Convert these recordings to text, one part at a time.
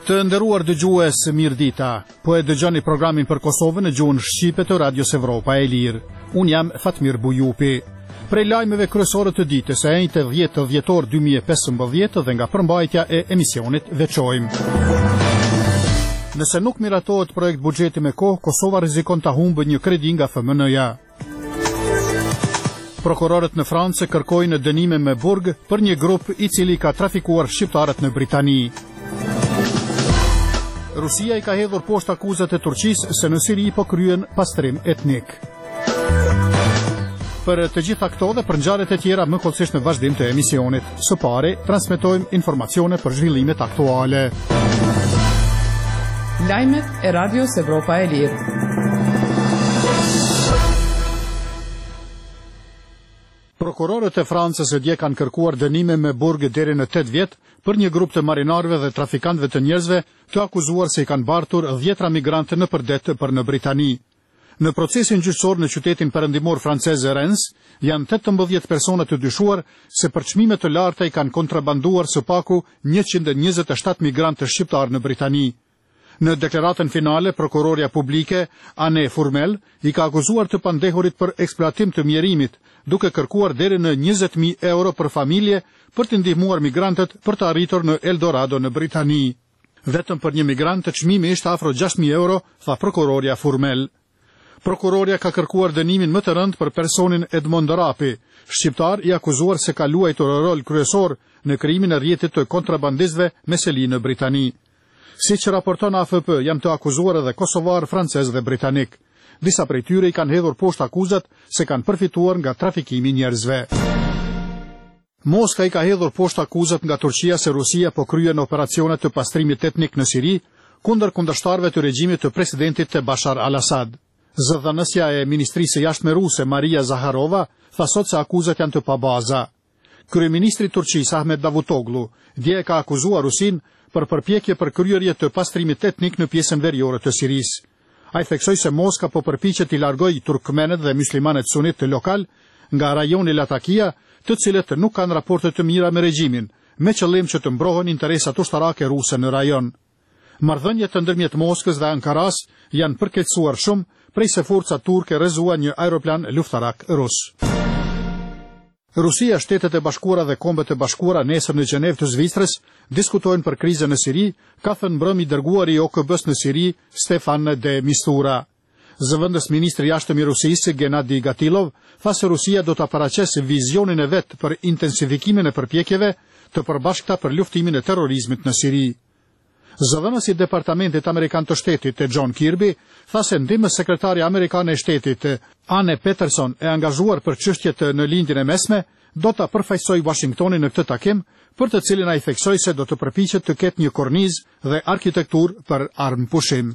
Të nderuar dëgjues, mirëdita. Po e dëgjoni programin për Kosovën në gjuhën shqipe të Radios Evropa e Lirë. Unë jam Fatmir Bujupi. Prej lajmeve kryesore të ditës së 10 dhjetor 2015 dhe nga përmbajtja e emisionit veçojmë. Nëse nuk miratohet projekt buxheti me kohë, Kosova rrezikon ta humbë një kredi nga FMN-ja. Prokurorët në Francë kërkojnë dënime me burg për një grup i cili ka trafikuar shqiptarët në Britani. Rusia I ka hedhur poshtë akuzat e Turqisë se në Siri po kryen pastrim etnik. Për të gjitha këto dhe për ngjarjet e tjera më kollësisht në vazhdim të emisionit. Së pari, transmetojmë informacione për zhvillimet aktuale. Lajmet e Radios Evropa e Lirë. Prokurorët e Francës së dje kanë kërkuar dënime me burg deri në 8 vjet për një grup të marinarëve dhe trafikantëve të njerëzve të akuzuar se I kanë bartur 10 migrantë në përdet për në Britani. Në procesin gjyqësor në qytetin perëndimor francez Rennes, janë 18 persona të dyshuar se për çmime të larta I kanë kontrabanduar së paku 127 migrantë shqiptar në Britani. Në deklaratën finale, prokurorja publike, Anne Fourmel, I ka akuzuar të pandehurit për eksploatim të mjerimit, duke kërkuar deri në 20.000 euro për familje për të ndihmuar migrantët për të arritur në Eldorado në Britani. Vetëm për një migrant të çmimi ishte afro 6.000 euro, tha prokurorja Fourmel. Prokurorja ka kërkuar dënimin më të rënd për personin Edmond Rapi, shqiptar I akuzuar se ka luajtur rol kryesor në krijimin e rrjetit të kontrabandistëve me seli në Britani. Siç raporton AFP, janë të akuzuar edhe kosovar, francez dhe britanik. Disa prej tyre I kanë hedhur poshtë akuzat se kanë përfituar nga trafikimi njerëzve. Moska I ka hedhur poshtë akuzat nga Turqia se Rusia po kryen operacione të pastrimit etnik në Siri kundër kundërshtarëve të regjimit të presidentit të Bashar al-Assad. Zëdhënësja e Ministrisë së Jashtme ruse Maria Zaharova tha sot se akuzat janë të pabaza. Kryeministri I Turqisë Ahmet Davutoglu dje ka akuzuar Rusin për përpjekje për kryerje të pastrimit etnik në pjesën veriore të Sirisë. Ai theksoi se Moska po përpiqet I largojë turkmenët dhe muslimanët sunit të lokal nga rajoni Latakia, të cilët nuk kanë raporte të mira me regjimin, me qëllim që të mbrohen interesat ushtarake ruse në rajon. Marrëdhëniet ndërmjet Moskës dhe Ankaras janë përkeqësuar shumë prej se forcat turke rrezuan një aeroplan luftarak rus. Rusia, Shtetet e Bashkuara dhe Kombet e Bashkuara nesër në Gjenevë të Zvicrës diskutojnë për krizën në Siri, ka thënë mbrëmi I dërguari I OKB-s në Siri, Stefan de Mistura. Zëvendës ministri I jashtëm I Rusisë, Gennadi Gatilov, tha se Rusia do ta paraqesë vizionin e vet për intensifikimin e përpjekjeve të përbashkëta për luftimin e terrorizmit në Siri. Zëvendësi I Departamentit Amerikan të Shtetit, John Kirby, tha se ndihmës sekretari amerikane e Shtetit, Anne Peterson, e angazhuar për çështjet në lindjen e mesme, do ta përfaqësojë Washingtonin në këtë takim, për të cilin ai theksoi se do të përpiqet të ketë një kornizë dhe arkitekturë për armëpushim.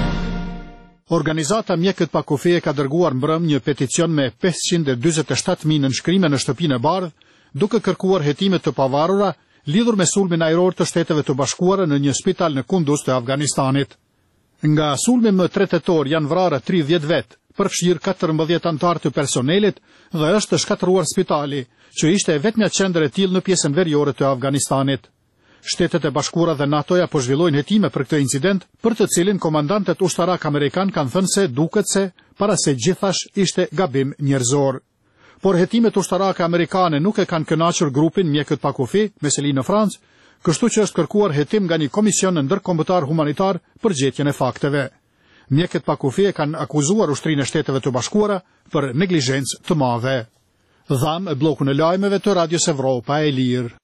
Organizata Mjekët pa kufi ka dërguar mbrëm një peticion me 547.000 nënshkrime në Shtëpinë e Bardhë, duke kërkuar hetime të pavarura lidhur me sulmin ajror të Shteteve të Bashkuara në një spital në Kunduz të Afganistanit. Nga sulmi më 3 tetor janë vrarë 30 vet, përfshirë 14 antar të personelit dhe është shkatëruar spitali, që ishte vetmja qendër e tillë në pjesën veriore të Afganistanit. Shtetet e Bashkuara dhe NATO-ja po zhvillojnë hetime për këtë incident, për të cilin komandantët ushtarak amerikan kanë thënë se duket se para se gjithash ishte gabim njerëzor. Por hetimet ushtarake amerikane nuk e kanë kënaqur grupin Mjekët pa kufi, me seli në Francë, kështu që është kërkuar hetim nga një komision ndërkombëtar humanitar për gjetjen e fakteve. Mjekët pa kufi e kanë akuzuar Ushtrinë e Shteteve të Bashkuara për neglizhencë të madhe. Dham bllokun e lajmeve të Radios Evropa e Lirë.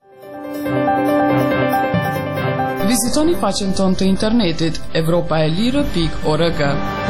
Vizitoni faqen tonë të internetit evropaelire.org.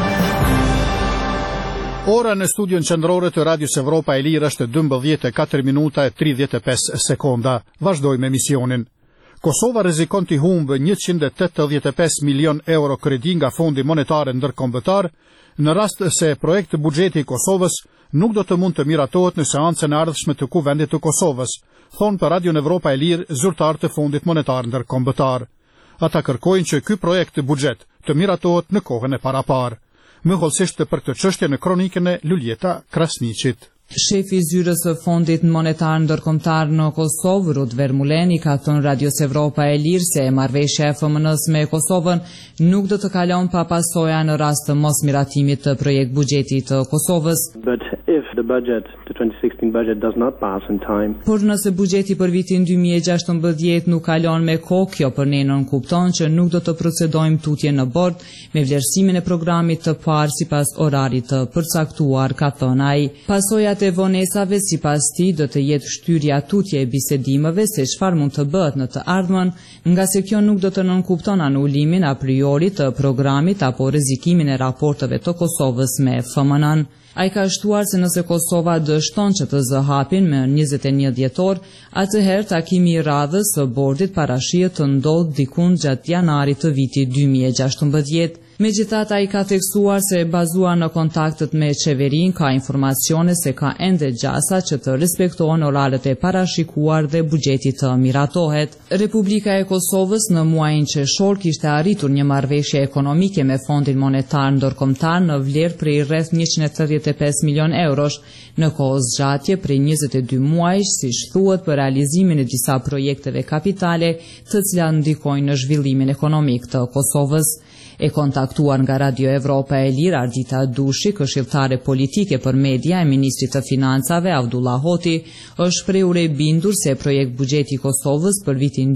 Ora në studion qendrore të Radios Evropa e Lirë është 12:04 minuta e 35 sekonda. Vazhdojmë emisionin. Kosova rrezikon të humbë 185 milion euro kredi nga Fondi Monetar Ndërkombëtar, në rast se projekti buxheti I Kosovës nuk do të mund të miratohet në seancën e ardhshme të Kuvendit të Kosovës, thonë për Radion Evropa e Lirë zyrtar të Fondit Monetar Ndërkombëtar. Ata kërkojnë që ky projekt buxhet të miratohet në kohën e paraparë. Më hollësisht për këtë çështje në kronikën e Luljeta Krasniqit. Shefi i zyrës së Fondit Monetar Ndërkombëtar në Kosovë, Rut Vermuleni, ka thënë Radios Evropa e Lirë se marrëveshja e FMN-s me Kosovën nuk do të kalon pa pasoja në rast të mosmiratimit të projekt buxheti të Kosovës. Por nëse buxheti për vitin 2016 nuk kalon me kohë, kjo për ne nën kupton që nuk do të procedojmë tutje në bord me vlerësimin e programit të parë sipas orarit të përcaktuar, ka thënë ai. Pasojat e vonesave sipas tij do të jetë shtyrja tutje e bisedimeve se çfarë mund të bëhet në të ardhmen, nga se kjo nuk do të nënkupton anulimin a priori të programit apo rrezikimin e raporteve të Kosovës me FMN-n. Ai ka shtuar se nëse Kosova dështon që të zë hapin me 21 dhjetor, atëherë takimi i radhës së bordit parashihet të ndodhë dikund gjatë janarit të vitit 2016. Megjithatë, ai ka theksuar se bazuar në kontaktet me qeverinë ka informacione se ka ende gjasa që të respektohen oraret e parashikuar dhe buxheti të miratohet. Republika e Kosovës në muajin qershor kishte arritur një marrëveshje ekonomike me Fondin Monetar Ndërkombëtar në vlerë prej rreth 135 milion eurosh në kohë zgjatje prej 22 muajsh, siç thuhet, për realizimin e disa projekteve kapitale të cilat ndikojnë në zhvillimin ekonomik të Kosovës. E kontaktuar nga Radio Evropa e Lirë, Ardita Dushi, këshilltare politike për media e ministrit të financave Avdullah Hoti, është shprehur e bindur se projekt buxheti i Kosovës për vitin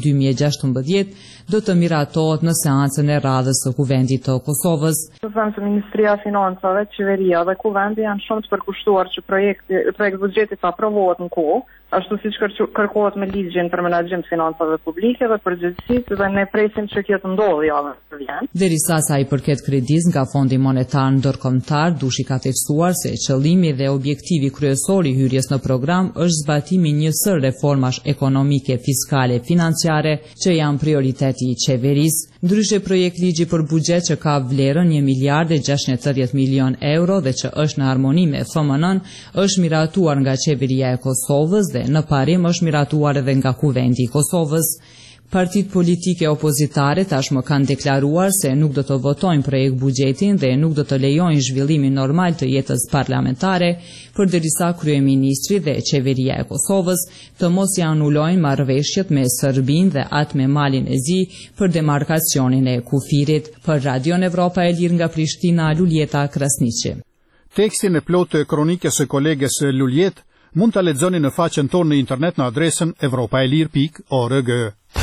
2016 do të miratohet në seancën e radhës së Kuvendit të Kosovës. Se Ministria e Financave, Qeveria dhe Kuvendi janë shumë të përkushtuar që projekt buxheti të aprovohet në kohë, ashtu siç kërkohet me ligjin për menaxhim të financave publike dhe përgjegjësisë, dhe ne presim që kjo të ndodhë javën që vjen. Derisa sa i përket kredis nga Fondi Monetar Ndërkombëtar, Dushi ka theksuar se qëllimi dhe objektivi kryesor i hyrjes në program është zbatimi një sër reformash ekonomike, fiskale, financiare që janë prioriteti i qeverisë. Ndryshe, projekt ligji për buxhet që ka vlerën 1 miliard e 680 milion euro dhe që është në harmoni me FMN-n është miratuar nga qeveria e Kosovës dhe në parim është miratuar edhe nga Kuvendi i Kosovës. Partitë politike opozitare tashmë kanë deklaruar se nuk do të votojnë projekt buxhetin dhe nuk do të lejojnë zhvillimin normal të jetës parlamentare, përderisa kryeministri dhe qeveria e Kosovës të mos i anulojnë marrëveshjet me Serbinë dhe atë me Malin e Zi për demarkacionin e kufirit. Për Radion Evropa e Lirë nga Prishtina, Luljeta Krasniqi. Tekstin e plotë të kronikës së koleges Luljet mund ta lexoni në faqen tonë në internet në adresën evropaelir.org.